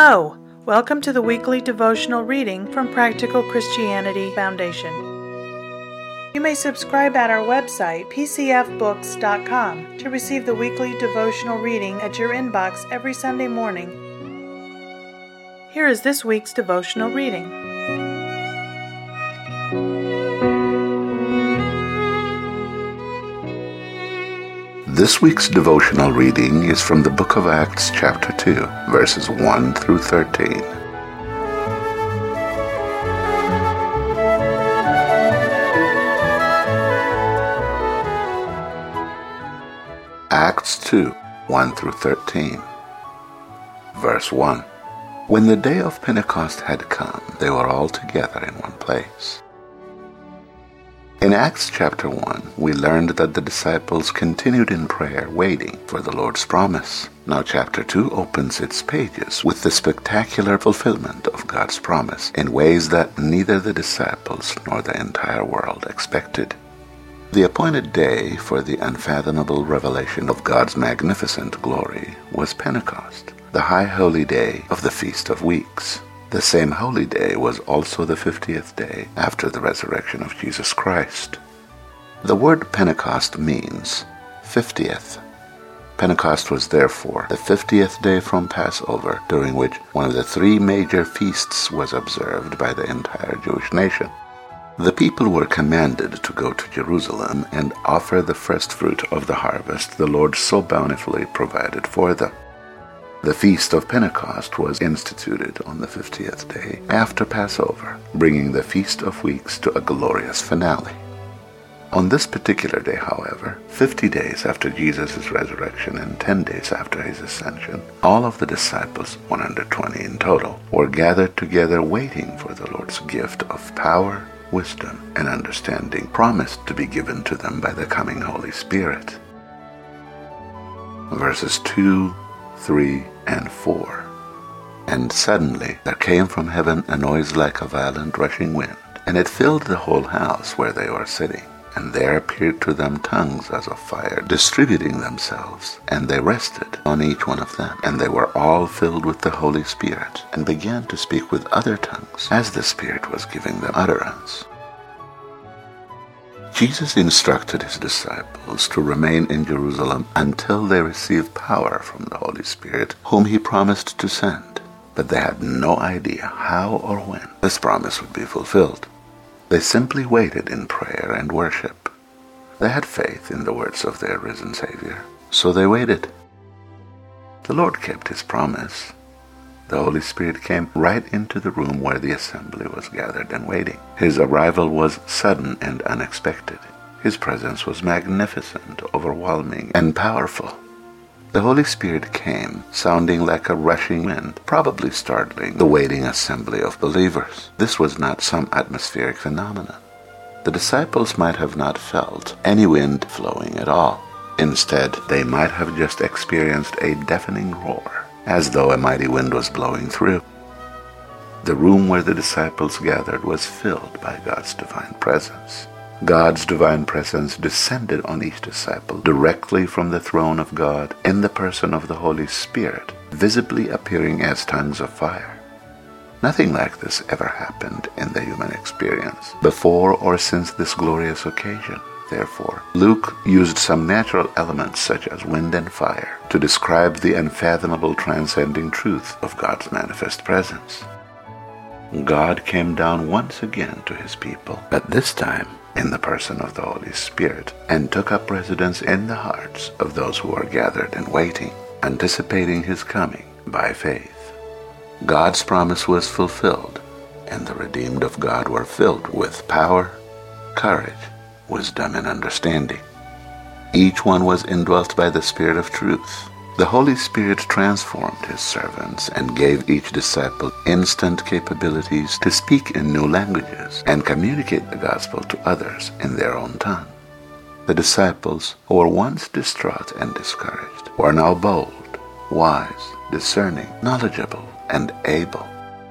Hello! Welcome to the weekly devotional reading from Practical Christianity Foundation. You may subscribe at our website, pcfbooks.com, to receive the weekly devotional reading at your inbox every Sunday morning. Here is this week's devotional reading. This week's devotional reading is from the book of Acts chapter 2, verses 1 through 13. Acts 2, 1 through 13. Verse 1. When the day of Pentecost had come, they were all together in one place. In Acts chapter 1, we learned that the disciples continued in prayer waiting for the Lord's promise. Now chapter 2 opens its pages with the spectacular fulfillment of God's promise in ways that neither the disciples nor the entire world expected. The appointed day for the unfathomable revelation of God's magnificent glory was Pentecost, the high holy day of the Feast of Weeks. The same holy day was also the 50th day after the resurrection of Jesus Christ. The word Pentecost means 50th. Pentecost was therefore the 50th day from Passover, during which one of the three major feasts was observed by the entire Jewish nation. The people were commanded to go to Jerusalem and offer the first fruit of the harvest the Lord so bountifully provided for them. The Feast of Pentecost was instituted on the 50th day after Passover, bringing the Feast of Weeks to a glorious finale. On this particular day, however, 50 days after Jesus' resurrection and 10 days after his ascension, all of the disciples, 120 in total, were gathered together waiting for the Lord's gift of power, wisdom, and understanding promised to be given to them by the coming Holy Spirit. Verses 2, 3, and 4. And suddenly there came from heaven a noise like a violent rushing wind, and it filled the whole house where they were sitting. And there appeared to them tongues as of fire, distributing themselves, and they rested on each one of them. And they were all filled with the Holy Spirit, and began to speak with other tongues, as the Spirit was giving them utterance. Jesus instructed his disciples to remain in Jerusalem until they receive power from the Holy Spirit, whom he promised to send. But they had no idea how or when this promise would be fulfilled. They simply waited in prayer and worship. They had faith in the words of their risen Savior, so they waited. The Lord kept his promise. The Holy Spirit came right into the room where the assembly was gathered and waiting. His arrival was sudden and unexpected. His presence was magnificent, overwhelming, and powerful. The Holy Spirit came, sounding like a rushing wind, probably startling the waiting assembly of believers. This was not some atmospheric phenomenon. The disciples might have not felt any wind flowing at all. Instead, they might have just experienced a deafening roar, as though a mighty wind was blowing through. The room where the disciples gathered was filled by God's divine presence. God's divine presence descended on each disciple directly from the throne of God in the person of the Holy Spirit, visibly appearing as tongues of fire. Nothing like this ever happened in the human experience before or since this glorious occasion. Therefore, Luke used some natural elements such as wind and fire to describe the unfathomable transcending truth of God's manifest presence. God came down once again to his people, but this time in the person of the Holy Spirit, and took up residence in the hearts of those who are gathered and waiting, anticipating his coming by faith. God's promise was fulfilled, and the redeemed of God were filled with power, courage, wisdom, and understanding. Each one was indwelt by the Spirit of truth. The Holy Spirit transformed his servants and gave each disciple instant capabilities to speak in new languages and communicate the gospel to others in their own tongue. The disciples, who were once distraught and discouraged, were now bold, wise, discerning, knowledgeable, and able.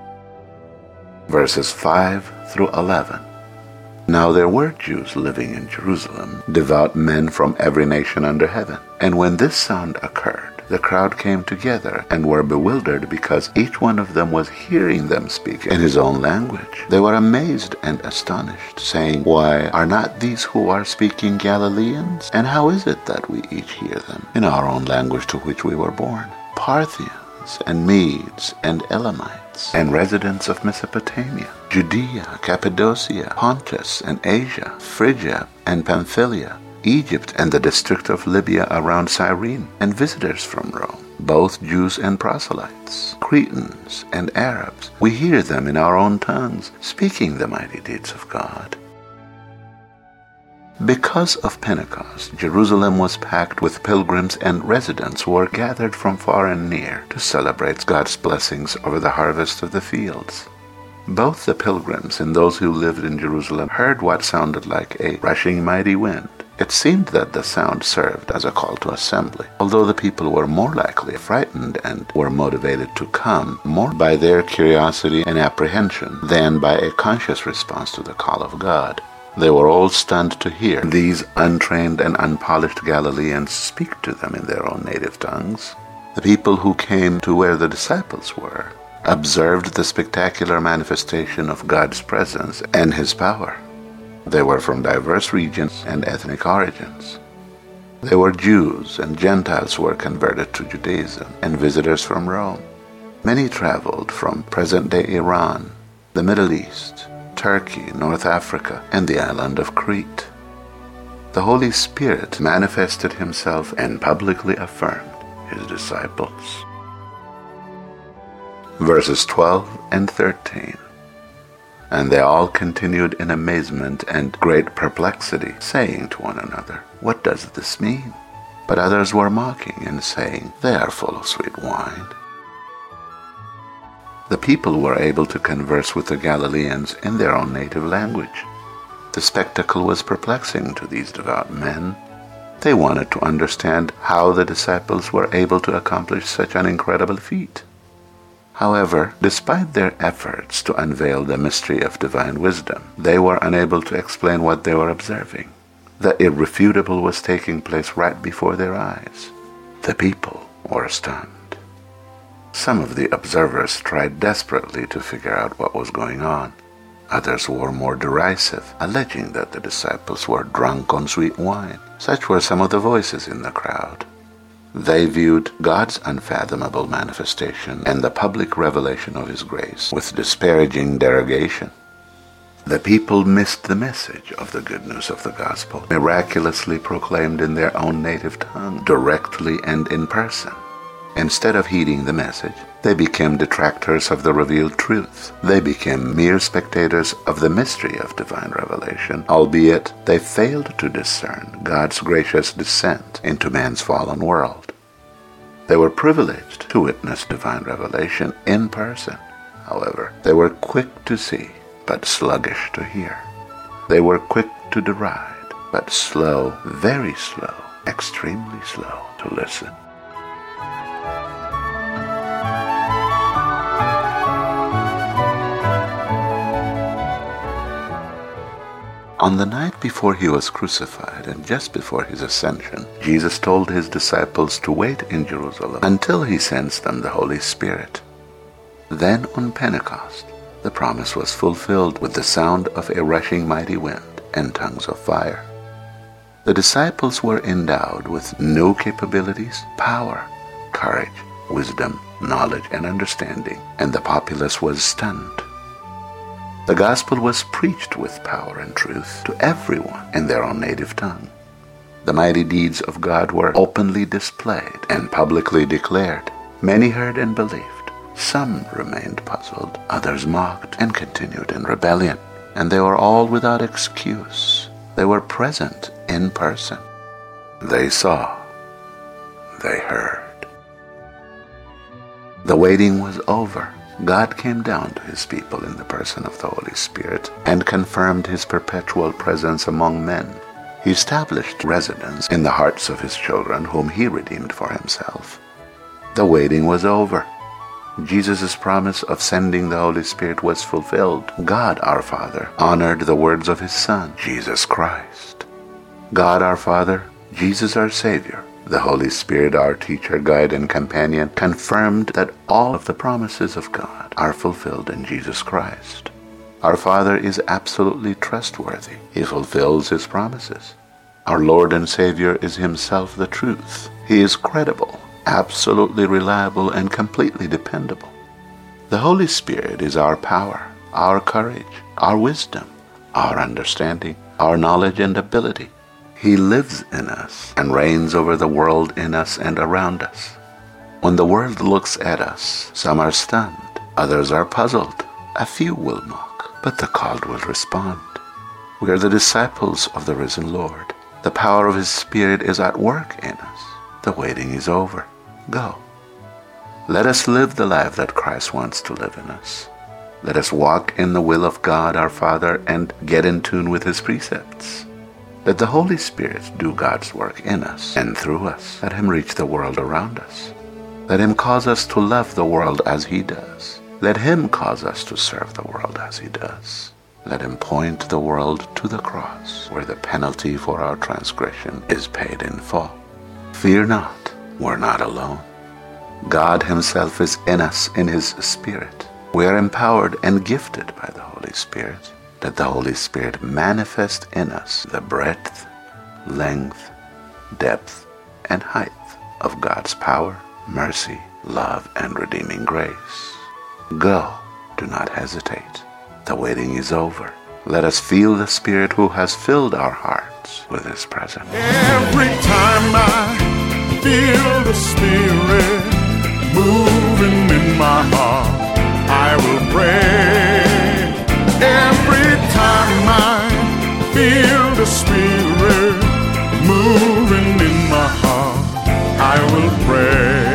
Verses 5 through 11. Now there were Jews living in Jerusalem, devout men from every nation under heaven. And when this sound occurred, the crowd came together and were bewildered because each one of them was hearing them speak in his own language. They were amazed and astonished, saying, "Why, are not these who are speaking Galileans? And how is it that we each hear them in our own language to which we were born? Parthians and Medes and Elamites and residents of Mesopotamia, Judea, Cappadocia, Pontus and Asia, Phrygia and Pamphylia, Egypt and the district of Libya around Cyrene, and visitors from Rome, both Jews and proselytes, Cretans and Arabs. We hear them in our own tongues, speaking the mighty deeds of God." Because of Pentecost, Jerusalem was packed with pilgrims and residents who were gathered from far and near to celebrate God's blessings over the harvest of the fields. Both the pilgrims and those who lived in Jerusalem heard what sounded like a rushing mighty wind. It seemed that the sound served as a call to assembly, although the people were more likely frightened and were motivated to come more by their curiosity and apprehension than by a conscious response to the call of God. They were all stunned to hear these untrained and unpolished Galileans speak to them in their own native tongues. The people who came to where the disciples were observed the spectacular manifestation of God's presence and His power. They were from diverse regions and ethnic origins. They were Jews and Gentiles who were converted to Judaism and visitors from Rome. Many traveled from present-day Iran, the Middle East, Turkey, North Africa, and the island of Crete. The Holy Spirit manifested Himself and publicly affirmed His disciples. Verses 12 and 13. And they all continued in amazement and great perplexity, saying to one another, "What does this mean?" But others were mocking and saying, "They are full of sweet wine." The people were able to converse with the Galileans in their own native language. The spectacle was perplexing to these devout men. They wanted to understand how the disciples were able to accomplish such an incredible feat. However, despite their efforts to unveil the mystery of divine wisdom, they were unable to explain what they were observing. The irrefutable was taking place right before their eyes. The people were stunned. Some of the observers tried desperately to figure out what was going on. Others were more derisive, alleging that the disciples were drunk on sweet wine. Such were some of the voices in the crowd. They viewed God's unfathomable manifestation and the public revelation of His grace with disparaging derogation. The people missed the message of the good news of the gospel, miraculously proclaimed in their own native tongue, directly and in person. Instead of heeding the message, they became detractors of the revealed truth. They became mere spectators of the mystery of divine revelation, albeit they failed to discern God's gracious descent into man's fallen world. They were privileged to witness divine revelation in person. However, they were quick to see, but sluggish to hear. They were quick to deride, but slow, very slow, extremely slow to listen. On the night before He was crucified and just before His ascension, Jesus told His disciples to wait in Jerusalem until He sends them the Holy Spirit. Then on Pentecost, the promise was fulfilled with the sound of a rushing mighty wind and tongues of fire. The disciples were endowed with new capabilities, power, courage, wisdom, knowledge, and understanding, and the populace was stunned. The gospel was preached with power and truth to everyone in their own native tongue. The mighty deeds of God were openly displayed and publicly declared. Many heard and believed. Some remained puzzled, others mocked and continued in rebellion. And they were all without excuse. They were present in person. They saw. They heard. The waiting was over. God came down to His people in the person of the Holy Spirit and confirmed His perpetual presence among men. He established residence in the hearts of His children whom He redeemed for Himself. The waiting was over. Jesus' promise of sending the Holy Spirit was fulfilled. God our Father honored the words of His Son, Jesus Christ. God our Father, Jesus our Savior, The Holy Spirit, our teacher, guide, and companion, confirmed that all of the promises of God are fulfilled in Jesus Christ. Our Father is absolutely trustworthy. He fulfills His promises. Our Lord and Savior is Himself the truth. He is credible, absolutely reliable, and completely dependable. The Holy Spirit is our power, our courage, our wisdom, our understanding, our knowledge and ability. He lives in us and reigns over the world in us and around us. When the world looks at us, some are stunned, others are puzzled, a few will mock, but the called will respond. We are the disciples of the risen Lord. The power of His Spirit is at work in us. The waiting is over. Go. Let us live the life that Christ wants to live in us. Let us walk in the will of God our Father and get in tune with His precepts. Let the Holy Spirit do God's work in us and through us. Let Him reach the world around us. Let Him cause us to love the world as He does. Let Him cause us to serve the world as He does. Let Him point the world to the cross, where the penalty for our transgression is paid in full. Fear not, we're not alone. God Himself is in us in His Spirit. We are empowered and gifted by the Holy Spirit. Let the Holy Spirit manifest in us the breadth, length, depth, and height of God's power, mercy, love, and redeeming grace. Go, do not hesitate. The waiting is over. Let us feel the Spirit who has filled our hearts with His presence. Every time I feel the Spirit moving in my heart, I will pray. Every time I feel the Spirit moving in my heart, I will pray.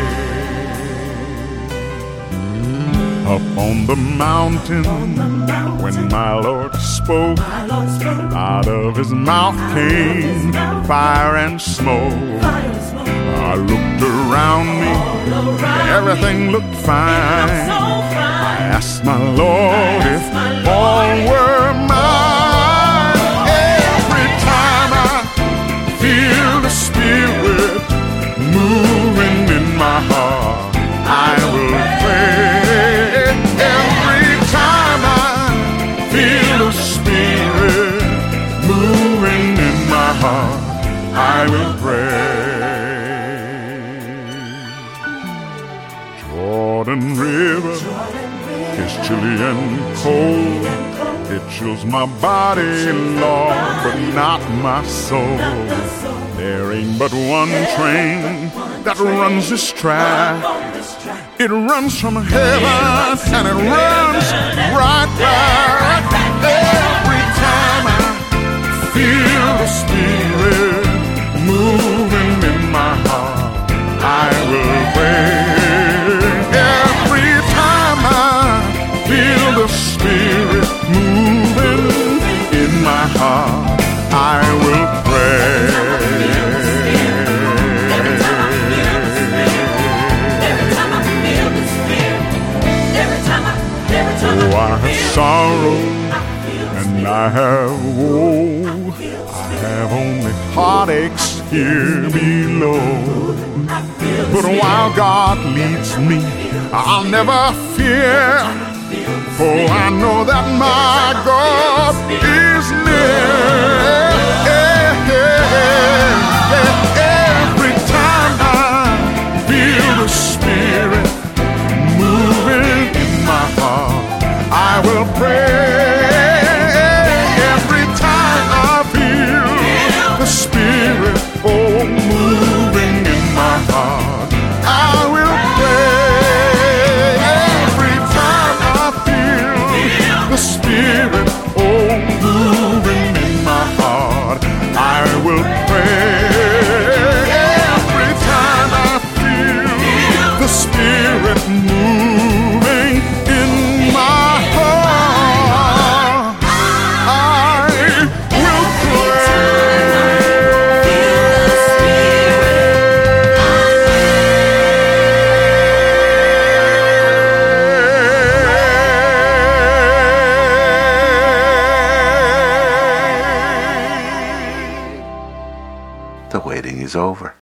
Up on the mountain, when my Lord spoke, out of His mouth came fire and smoke. I looked around me, everything looked fine. I asked my Lord if all were mine. Every time I feel the Spirit moving in my heart, I will pray. Every time I feel the Spirit moving in my heart, I will pray. Jordan River is chilly and cold. It chills my body, Lord, but not my soul. There ain't but one train that runs this track. It runs from heaven and it runs right back. Every time I feel the Spirit moving in my heart, I will pray. Every time I feel the Spirit moving in my heart, I will pray. Oh, I have sorrow and I have woe. I have only heartaches here below. But while God leads me, I'll never fear, for I know that my God is near. Every time I feel the Spirit moving in my heart, I will pray. Every time I feel the Spirit, oh, moving in my heart, I will pray. Every time I feel the Spirit, oh, moving in my heart, I will pray. Every time I feel the Spirit moving in my heart, I will pray. The waiting is over.